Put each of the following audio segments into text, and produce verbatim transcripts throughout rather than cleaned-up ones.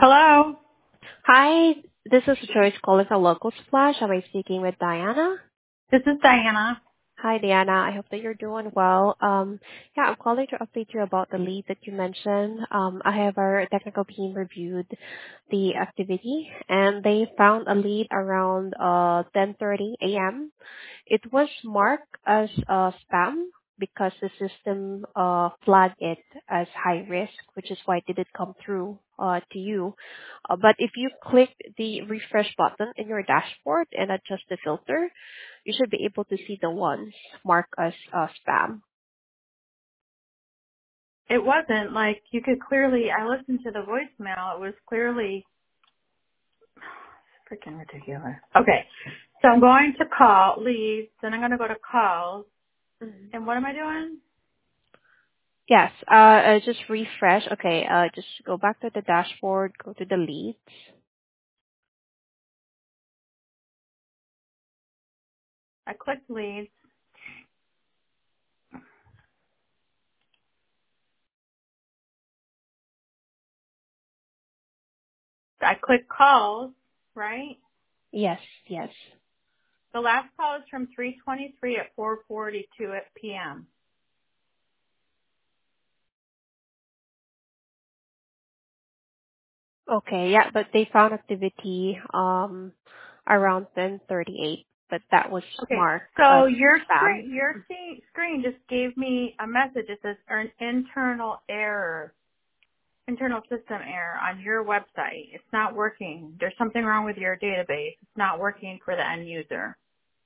Hello. Hi, this is Joyce calling from Local Splash. Am I speaking with Diana? This is Diana. Hi, Diana. I hope that you're doing well. Um, yeah, I'm calling to update you about the lead that you mentioned. Um, I have our technical team reviewed the activity, and they found a lead around uh ten thirty a m It was marked as uh, spam because the system uh, flagged it as high risk, which is why it didn't come through uh, to you. Uh, but if you click the refresh button in your dashboard and adjust the filter, you should be able to see the ones marked as uh, spam. It wasn't like you could clearly, I listened to the voicemail. It was clearly freaking ridiculous. Okay. So I'm going to call, leave, then I'm going to go to calls. Mhm. And what am I doing? Yes, uh, uh, just refresh. Okay, uh, just go back to the dashboard, go to the leads. I clicked leads. I clicked calls, right? Yes, yes. The last call is from three twenty-three at four forty-two at p m. Okay, yeah, but they found activity um around ten thirty-eight, but that was Okay. marked as So your spam. screen, your screen screen just gave me a message. It says an internal error. Internal system error on your website. It's not working. There's something wrong with your database. It's not working for the end user.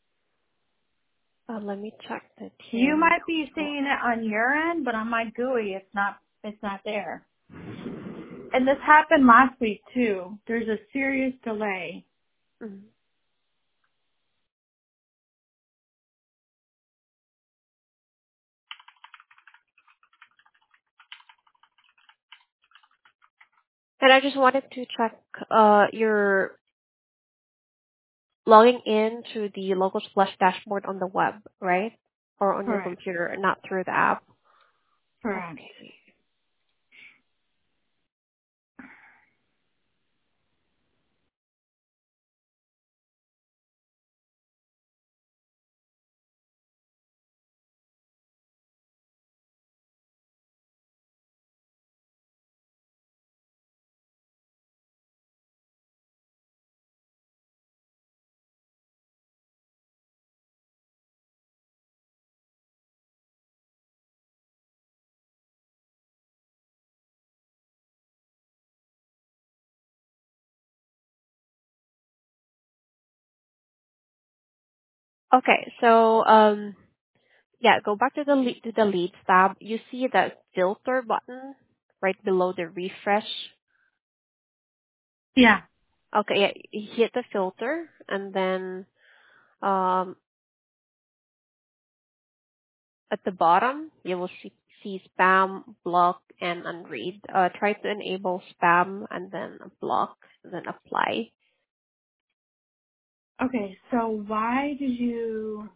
Uh, let me check that You here. might be seeing it on your end, but on my G U I, it's not, it's not there. And this happened last week too. There's a serious delay. Mhm. And I just wanted to check uh your logging in to the local splash dashboard on the web, right? Or on your Correct. computer, not through the app. Correct. Okay. Okay, so um yeah, go back to the lead to the leads tab. You see that filter button right below the refresh. Yeah. Okay, yeah, you hit the filter and then um at the bottom, you will see, see spam, block, and unread. Uh, try to enable spam and then block, and then apply. Okay. So why did you,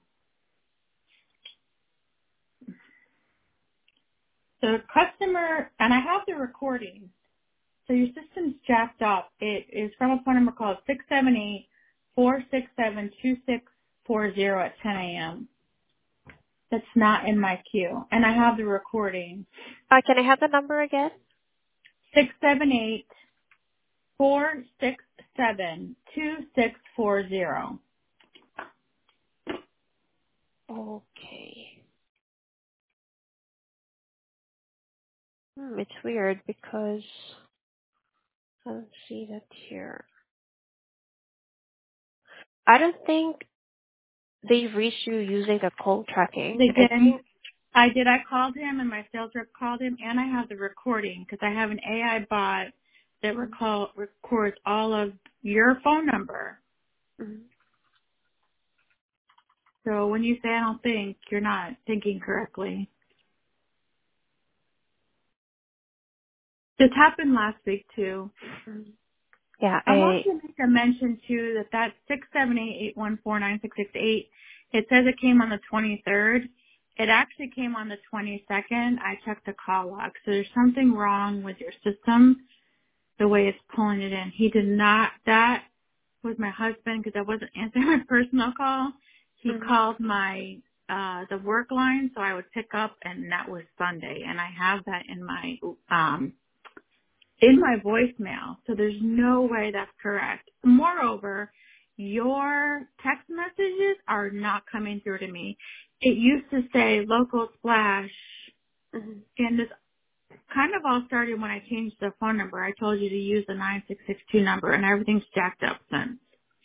the customer, and I have the recording. So your system's jacked up. It is from a phone number called six seven eight, four six seven, two six four zero at ten a.m. That's not in my queue. And I have the recording. Uh, can I have the number again? six seven eight, four six seven, two six four zero. Okay. Hmm, it's weird because I don't see that here. I don't think they've reached you using the call tracking. They I did. think. I did. I called him and my sales rep called him and I have the recording because I have an A I bot that recall, records all of your phone number. Mhm. So when you say I don't think, you're not thinking correctly. This happened last week too. Mhm. Yeah, I want I. to make a mention too that that six seven eight eight one four nine six six eight. It says it came on the twenty-third. It actually came on the twenty-second. I checked the call log, so there's something wrong with your system. the way it's pulling it in. He did not. That was my husband because I wasn't answering my personal call. He Mhm. called my uh the work line, so I would pick up, and that was Sunday, and I have that in my um in my voicemail. So there's no way that's correct. Moreover, your text messages are not coming through to me. It used to say local splash, Mhm. and this kind of all started when I changed the phone number. I told you to use the nine six six two number, and everything's jacked up since.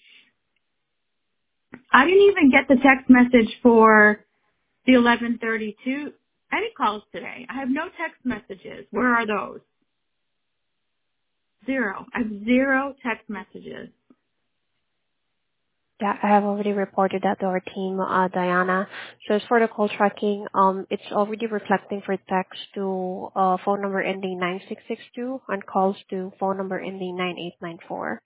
I didn't even get the text message for the eleven thirty-two any calls today. I have no text messages. Where are those? Zero. I have zero text messages. Yeah, I have already reported that to our team, uh, Diana. So as for the call tracking, um, it's already reflecting for text to uh, phone number ending nine six six two and calls to phone number ending nine eight nine four.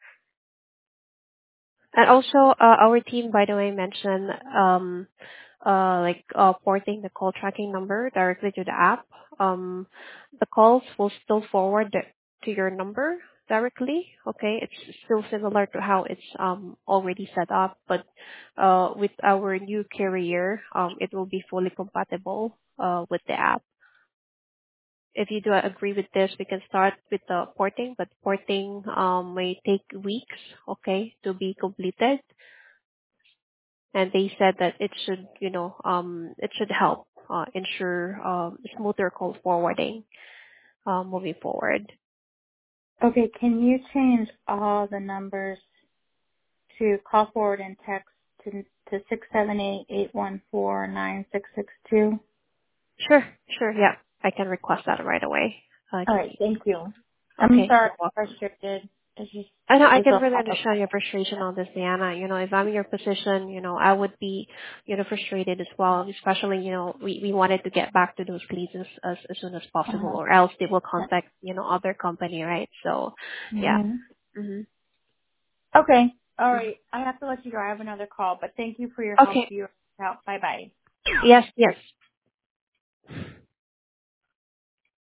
And also, uh, our team, by the way, mentioned um, uh, like uh, porting the call tracking number directly to the app. Um, the calls will still forward the, to your number directly. Okay, it's still similar to how it's um, already set up, but uh, with our new carrier, um, it will be fully compatible uh, with the app. If you do agree with this, we can start with the porting, but porting um, may take weeks, okay, to be completed, and they said that it should, you know, um, it should help uh, ensure um, smoother call forwarding uh, moving forward. Okay, can you change all the numbers to call forward and text to to six seven eight eight one four nine six six two? Sure, sure, yeah, I can request that right away. Uh, All give right, me, thank you. I'm okay, sorry, you're welcome. I'm frustrated. It's just I know I it's can really a understand your frustration on this, Diana. You know, if I'm in your position, you know, I would be, you know, frustrated as well. Especially, you know, we, we wanted to get back to those leads as, as as soon as possible, uh, or else they will contact, you know, other company, right? So, yeah. hmm Mhm. Okay, all Mhm. right. I have to let you go. I have another call, but thank you for your help. Okay. Your help. Bye bye. Yes. Yes.